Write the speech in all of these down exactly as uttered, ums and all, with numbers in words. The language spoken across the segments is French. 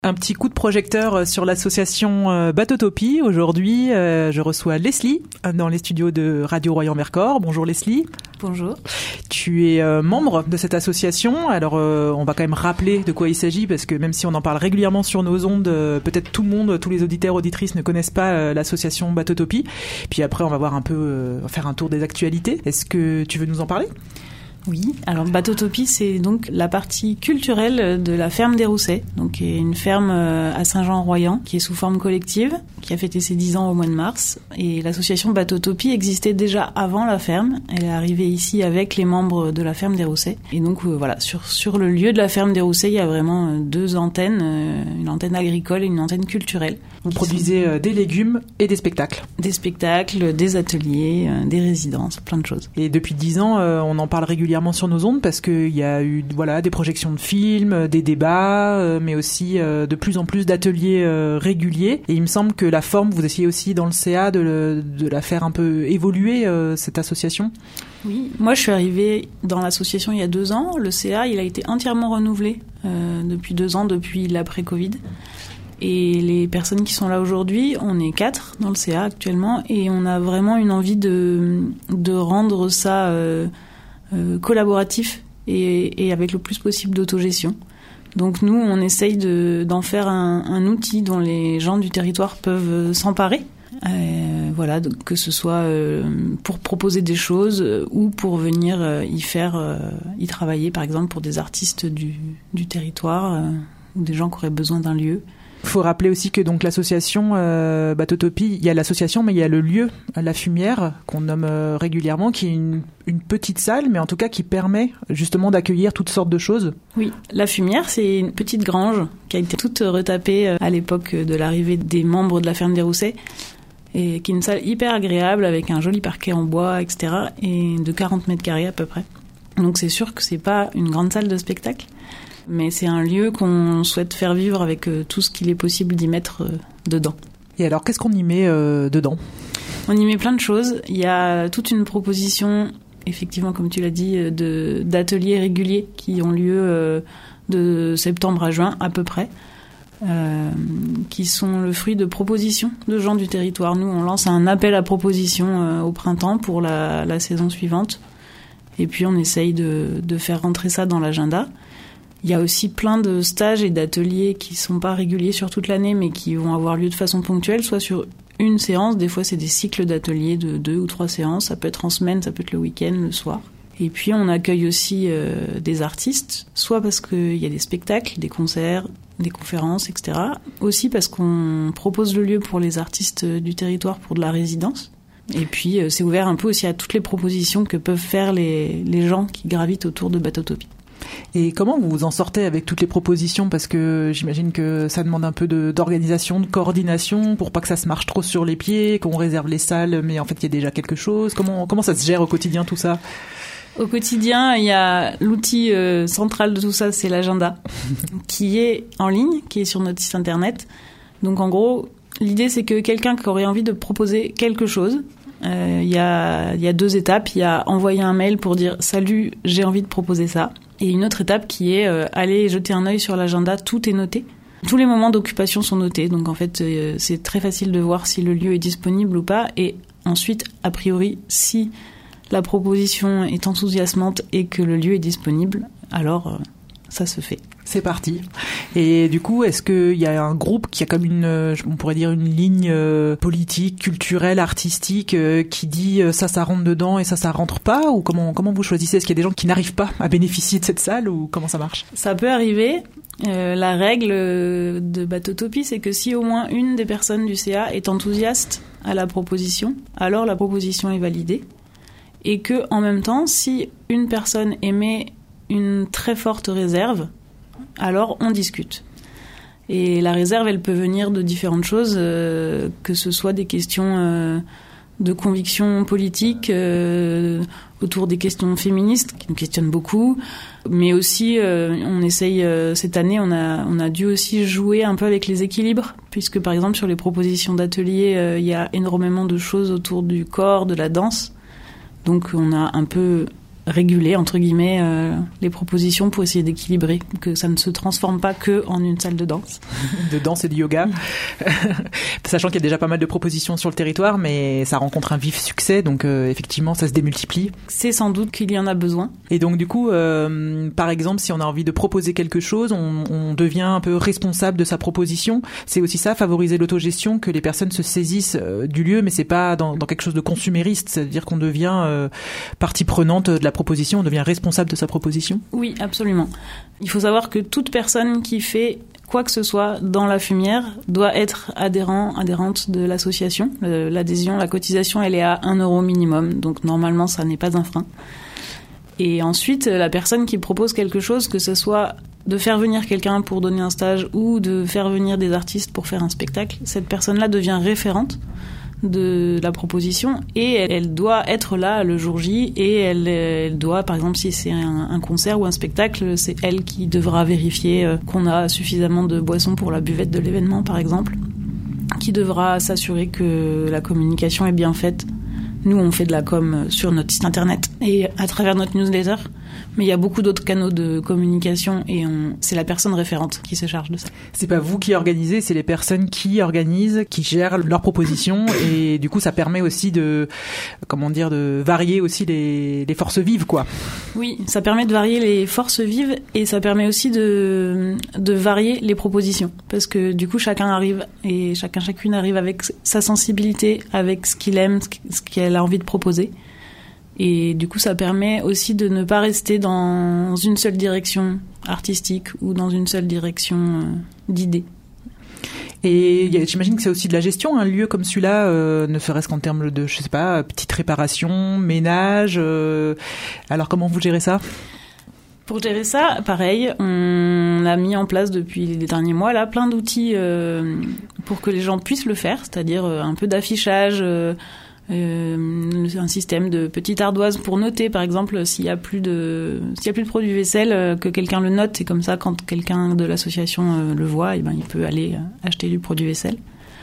Un petit coup de projecteur sur l'association Batotopie. Aujourd'hui, euh, je reçois Leslie dans les studios de Radio Royan-Vercors. Bonjour Leslie. Bonjour. Tu es euh, membre de cette association. Alors, euh, on va quand même rappeler de quoi il s'agit parce que même si on en parle régulièrement sur nos ondes, euh, peut-être tout le monde, tous les auditeurs, auditrices ne connaissent pas euh, l'association Batotopie. Puis après, on va voir un peu, euh, faire un tour des actualités. Est-ce que tu veux nous en parler ? Oui, alors Batotopie, c'est donc la partie culturelle de la ferme des Roussets, donc qui est une ferme à Saint-Jean-en-Royan, qui est sous forme collective, qui a fêté ses dix ans au mois de mars. Et l'association Batotopie existait déjà avant la ferme. Elle est arrivée ici avec les membres de la ferme des Roussets. Et donc euh, voilà, sur sur le lieu de la ferme des Roussets, il y a vraiment deux antennes, euh, une antenne agricole et une antenne culturelle. Vous produisez sont... des légumes et des spectacles. Des spectacles, des ateliers, euh, des résidences, plein de choses. Et depuis dix ans, euh, on en parle régulièrement sur nos ondes parce qu'il y a eu voilà, des projections de films, des débats, euh, mais aussi euh, de plus en plus d'ateliers euh, réguliers. Et il me semble que la forme, vous essayez aussi dans le C A de, le, de la faire un peu évoluer, euh, cette association. Oui, moi je suis arrivée dans l'association il y a deux ans. Le C A, il a été entièrement renouvelé euh, depuis deux ans, depuis l'après-Covid. Et les personnes qui sont là aujourd'hui, on est quatre dans le C A actuellement, et on a vraiment une envie de, de rendre ça euh, euh, collaboratif et, et avec le plus possible d'autogestion. Donc nous, on essaye de, d'en faire un, un outil dont les gens du territoire peuvent s'emparer. Euh, voilà, donc que ce soit euh, pour proposer des choses euh, ou pour venir euh, y faire, euh, y travailler, par exemple pour des artistes du, du territoire euh, ou des gens qui auraient besoin d'un lieu. Il faut rappeler aussi que donc l'association euh, Batotopie, il y a l'association, mais il y a le lieu, la Fumière, qu'on nomme euh, régulièrement, qui est une, une petite salle, mais en tout cas qui permet justement d'accueillir toutes sortes de choses. Oui, la Fumière, c'est une petite grange qui a été toute retapée à l'époque de l'arrivée des membres de la ferme des Roussets, et qui est une salle hyper agréable avec un joli parquet en bois, et cetera, et de quarante mètres carrés à peu près. Donc c'est sûr que c'est pas une grande salle de spectacle, mais c'est un lieu qu'on souhaite faire vivre avec euh, tout ce qu'il est possible d'y mettre euh, dedans. Et alors, qu'est-ce qu'on y met euh, dedans ? On y met plein de choses. Il y a toute une proposition, effectivement, comme tu l'as dit, de, d'ateliers réguliers qui ont lieu euh, de septembre à juin, à peu près, euh, qui sont le fruit de propositions de gens du territoire. Nous, on lance un appel à propositions euh, au printemps pour la, la saison suivante. Et puis, on essaye de, de faire rentrer ça dans l'agenda. Il y a aussi plein de stages et d'ateliers qui sont pas réguliers sur toute l'année, mais qui vont avoir lieu de façon ponctuelle, soit sur une séance. Des fois, c'est des cycles d'ateliers de deux ou trois séances. Ça peut être en semaine, ça peut être le week-end, le soir. Et puis, on accueille aussi euh, des artistes, soit parce qu'il y a des spectacles, des concerts, des conférences, et cetera. Aussi parce qu'on propose le lieu pour les artistes du territoire pour de la résidence. Et puis, euh, c'est ouvert un peu aussi à toutes les propositions que peuvent faire les, les gens qui gravitent autour de Batotopie. Et comment vous vous en sortez avec toutes les propositions ? Parce que j'imagine que ça demande un peu de, d'organisation, de coordination pour pas que ça se marche trop sur les pieds, qu'on réserve les salles, mais en fait il y a déjà quelque chose. Comment, comment ça se gère au quotidien tout ça ? Au quotidien, il y a l'outil euh, central de tout ça, c'est l'agenda, qui est en ligne, qui est sur notre site internet. Donc en gros, l'idée c'est que quelqu'un qui aurait envie de proposer quelque chose, euh, il y a, il y a deux étapes. Il y a envoyer un mail pour dire « Salut, j'ai envie de proposer ça ». Et une autre étape qui est euh, aller jeter un œil sur l'agenda, tout est noté. Tous les moments d'occupation sont notés, donc en fait euh, c'est très facile de voir si le lieu est disponible ou pas. Et ensuite, a priori, si la proposition est enthousiasmante et que le lieu est disponible, alors euh, ça se fait. C'est parti. Et du coup, est-ce qu'il y a un groupe qui a comme une, on pourrait dire une ligne euh, politique, culturelle, artistique, euh, qui dit euh, ça, ça rentre dedans et ça, ça rentre pas ? Ou comment comment vous choisissez ? Est-ce qu'il y a des gens qui n'arrivent pas à bénéficier de cette salle ou comment ça marche ? Ça peut arriver. Euh, la règle de Batotopie, c'est que si au moins une des personnes du C A est enthousiaste à la proposition, alors la proposition est validée. Et que en même temps, si une personne émet une très forte réserve, alors on discute. Et la réserve, elle peut venir de différentes choses, euh, que ce soit des questions euh, de conviction politique, euh, autour des questions féministes, qui nous questionnent beaucoup, mais aussi, euh, on essaye, euh, cette année, on a, on a dû aussi jouer un peu avec les équilibres, puisque par exemple, sur les propositions d'ateliers, euh, il y a énormément de choses autour du corps, de la danse. Donc on a un peu réguler entre guillemets euh, les propositions pour essayer d'équilibrer, que ça ne se transforme pas que en une salle de danse. De danse et de yoga. Sachant qu'il y a déjà pas mal de propositions sur le territoire, mais ça rencontre un vif succès, donc euh, effectivement ça se démultiplie. C'est sans doute qu'il y en a besoin. Et donc du coup, euh, par exemple, si on a envie de proposer quelque chose, on, on devient un peu responsable de sa proposition. C'est aussi ça, favoriser l'autogestion, que les personnes se saisissent euh, du lieu, mais c'est pas dans, dans quelque chose de consumériste, c'est-à-dire qu'on devient euh, partie prenante de la proposition, on devient responsable de sa proposition. Oui, absolument. Il faut savoir que toute personne qui fait quoi que ce soit dans la fumière doit être adhérent, adhérente de l'association. L'adhésion, la cotisation, elle est à un euro minimum, donc normalement ça n'est pas un frein. Et ensuite, la personne qui propose quelque chose, que ce soit de faire venir quelqu'un pour donner un stage ou de faire venir des artistes pour faire un spectacle, cette personne-là devient référente de la proposition et elle, elle doit être là le jour J et elle, elle doit, par exemple, si c'est un, un concert ou un spectacle, c'est elle qui devra vérifier euh, qu'on a suffisamment de boissons pour la buvette de l'événement, par exemple, qui devra s'assurer que la communication est bien faite. Nous, on fait de la com sur notre site internet et à travers notre newsletter, mais il y a beaucoup d'autres canaux de communication et on, c'est la personne référente qui se charge de ça. C'est pas vous qui organisez, c'est les personnes qui organisent, qui gèrent leurs propositions et du coup, ça permet aussi de, comment dire, de varier aussi les, les forces vives, quoi. Oui, ça permet de varier les forces vives et ça permet aussi de, de varier les propositions parce que du coup, chacun arrive et chacun, chacune arrive avec sa sensibilité, avec ce qu'il aime, ce qu'elle a envie de proposer. Et du coup, ça permet aussi de ne pas rester dans une seule direction artistique ou dans une seule direction euh, d'idées. Et y a, j'imagine que c'est aussi de la gestion, un lieu comme celui-là, euh, ne serait-ce qu'en termes de, je sais pas, petite réparation, ménage. Euh, alors, comment vous gérez ça ? Pour gérer ça, pareil, on a mis en place depuis les derniers mois là plein d'outils euh, pour que les gens puissent le faire, c'est-à-dire euh, un peu d'affichage. Euh, Euh, un système de petites ardoises pour noter, par exemple, s'il y a plus de s'il y a plus de produits vaisselle, euh, que quelqu'un le note, et comme ça, quand quelqu'un de l'association euh, le voit, et ben il peut aller euh, acheter du produit vaisselle.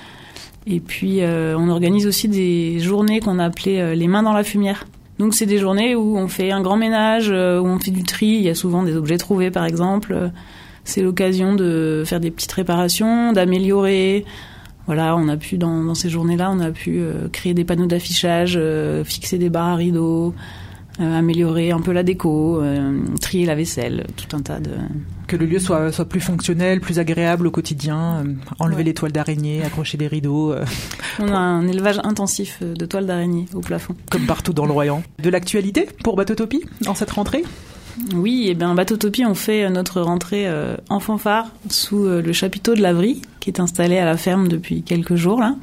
Et puis euh, on organise aussi des journées qu'on appelait euh, les mains dans la fumière. Donc c'est des journées où on fait un grand ménage, euh, où on fait du tri. Il y a souvent des objets trouvés, par exemple. C'est l'occasion de faire des petites réparations, d'améliorer. Voilà, on a pu, dans, dans ces journées-là, on a pu euh, créer des panneaux d'affichage, euh, fixer des barres à rideaux, euh, améliorer un peu la déco, euh, trier la vaisselle, tout un tas de... Que le lieu soit, soit plus fonctionnel, plus agréable au quotidien, euh, enlever ouais. les toiles d'araignée, accrocher les rideaux. Euh, on pour... a un élevage intensif de toiles d'araignée au plafond. Comme partout dans le Royan. De l'actualité pour Bateautopie, dans cette rentrée ? Oui, et bien Bateautopie, on fait notre rentrée euh, en fanfare sous euh, le chapiteau de l'Avry, qui est installé à la ferme depuis quelques jours là.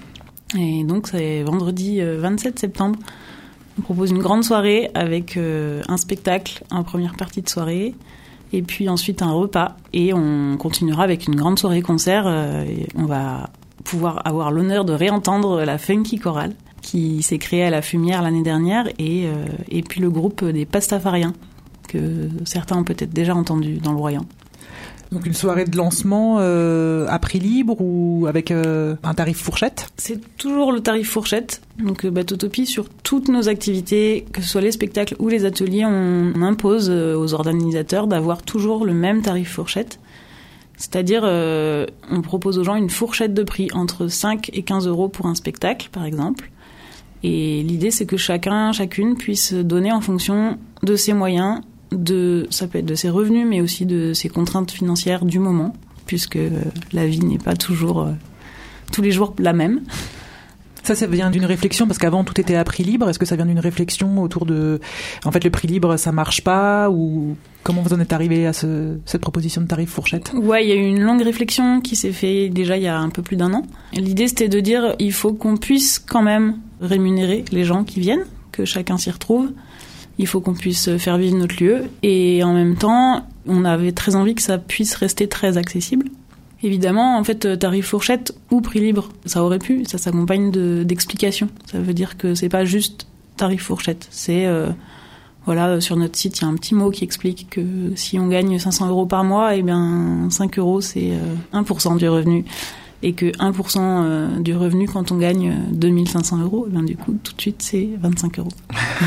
Et donc c'est vendredi euh, vingt-sept septembre. On propose une grande soirée avec euh, un spectacle en première partie de soirée, et puis ensuite un repas, et on continuera avec une grande soirée concert. Euh, et on va pouvoir avoir l'honneur de réentendre la Funky Chorale, qui s'est créée à la Fumière l'année dernière, et, euh, et puis le groupe des Pastafariens, que certains ont peut-être déjà entendu dans le Royan. Donc une soirée de lancement euh, à prix libre ou avec euh, un tarif fourchette ? C'est toujours le tarif fourchette. Donc Bateautopie, sur toutes nos activités, que ce soit les spectacles ou les ateliers, on impose aux organisateurs d'avoir toujours le même tarif fourchette. C'est-à-dire, euh, on propose aux gens une fourchette de prix entre cinq et quinze euros pour un spectacle, par exemple. Et l'idée, c'est que chacun, chacune puisse donner en fonction de ses moyens, de, ça peut être de ses revenus, mais aussi de ses contraintes financières du moment, puisque euh, la vie n'est pas toujours, euh, tous les jours, la même. Ça, ça vient d'une réflexion, parce qu'avant, tout était à prix libre. Est-ce que ça vient d'une réflexion autour de... En fait, le prix libre, ça marche pas, ou comment vous en êtes arrivé à ce, cette proposition de tarif fourchette ? Ouais, il y a eu une longue réflexion qui s'est faite déjà il y a un peu plus d'un an. L'idée, c'était de dire, il faut qu'on puisse quand même rémunérer les gens qui viennent, que chacun s'y retrouve. Il faut qu'on puisse faire vivre notre lieu. Et en même temps, on avait très envie que ça puisse rester très accessible. Évidemment, en fait, tarif fourchette ou prix libre, ça aurait pu, ça s'accompagne de, d'explications. Ça veut dire que c'est pas juste tarif fourchette. C'est, euh, voilà, sur notre site, il y a un petit mot qui explique que si on gagne cinq cents euros par mois, eh bien, cinq euros, c'est euh, un pour cent du revenu. et que un pour cent du revenu, quand on gagne deux mille cinq cents euros, ben du coup, tout de suite, c'est vingt-cinq euros.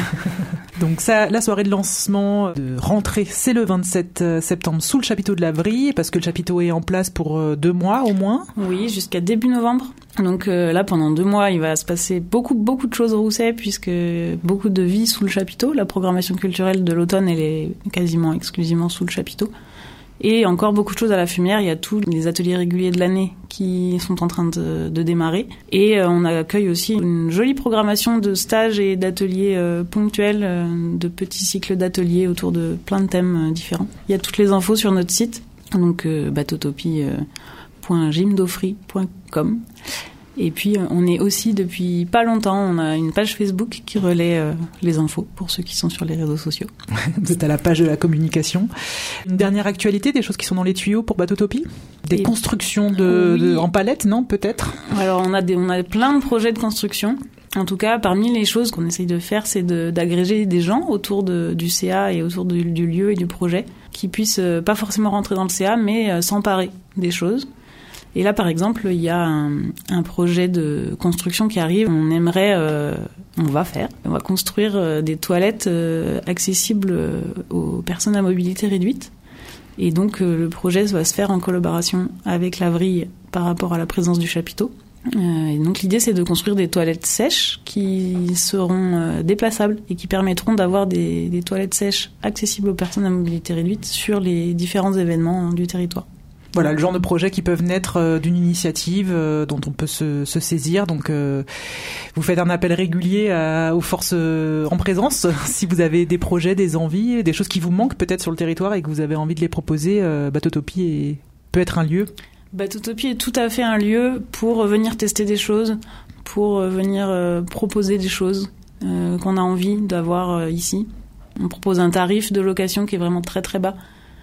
Donc ça, la soirée de lancement de rentrée, c'est le vingt-sept septembre sous le chapiteau de la Vrie, parce que le chapiteau est en place pour deux mois au moins. Oui, jusqu'à début novembre. Donc euh, là, pendant deux mois, il va se passer beaucoup, beaucoup de choses au Rousset, puisque beaucoup de vie sous le chapiteau. La programmation culturelle de l'automne, elle est quasiment exclusivement sous le chapiteau. Et encore beaucoup de choses à la Fumière. Il y a tous les ateliers réguliers de l'année qui sont en train de, de démarrer. Et euh, on accueille aussi une jolie programmation de stages et d'ateliers euh, ponctuels, euh, de petits cycles d'ateliers autour de plein de thèmes euh, différents. Il y a toutes les infos sur notre site, donc euh, bateautopie point gymdofree point com. Et puis, on est aussi, depuis pas longtemps, on a une page Facebook qui relaie euh, les infos pour ceux qui sont sur les réseaux sociaux. Vous êtes à la page de la communication. Une dernière actualité, des choses qui sont dans les tuyaux pour Bateautopie ? Des Et constructions de, oui. de, en palette, non, peut-être ? Alors, on a, des, on a plein de projets de construction. En tout cas, parmi les choses qu'on essaye de faire, c'est de, d'agréger des gens autour de, du C A et autour du, du lieu et du projet, qui puissent euh, pas forcément rentrer dans le C A, mais euh, s'emparer des choses. Et là, par exemple, il y a un, un projet de construction qui arrive. On aimerait, euh, on va faire, on va construire euh, des toilettes euh, accessibles euh, aux personnes à mobilité réduite. Et donc, euh, le projet va se faire en collaboration avec la Vrille par rapport à la présence du chapiteau. Euh, et donc, l'idée, c'est de construire des toilettes sèches qui seront euh, déplaçables et qui permettront d'avoir des, des toilettes sèches accessibles aux personnes à mobilité réduite sur les différents événements du territoire. Voilà, le genre de projets qui peuvent naître euh, d'une initiative euh, dont on peut se, se saisir. Donc, euh, vous faites un appel régulier à, aux forces euh, en présence. Si vous avez des projets, des envies, des choses qui vous manquent peut-être sur le territoire et que vous avez envie de les proposer, euh, Bateautopie est, peut être un lieu. Bateautopie est tout à fait un lieu pour venir tester des choses, pour venir euh, proposer des choses euh, qu'on a envie d'avoir euh, ici. On propose un tarif de location qui est vraiment très très bas,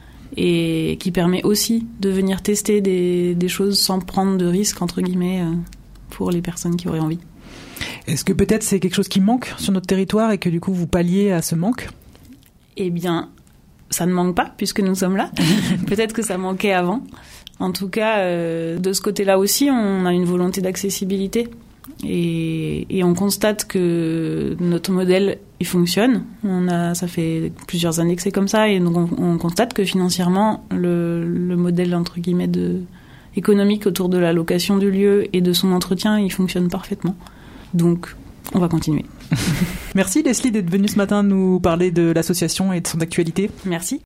et qui permet aussi de venir tester des, des choses sans prendre de risques, entre guillemets, euh, pour les personnes qui auraient envie. Est-ce que peut-être c'est quelque chose qui manque sur notre territoire et que du coup vous palliez à ce manque ? Eh bien, ça ne manque pas puisque nous sommes là. Peut-être que ça manquait avant. En tout cas, euh, de ce côté-là aussi, on a une volonté d'accessibilité. Et, et on constate que notre modèle il fonctionne. On a, ça fait plusieurs années que c'est comme ça, et donc on, on constate que financièrement le, le modèle entre guillemets de économique autour de la location du lieu et de son entretien, il fonctionne parfaitement. Donc on va continuer. Merci Leslie d'être venue ce matin nous parler de l'association et de son actualité. Merci.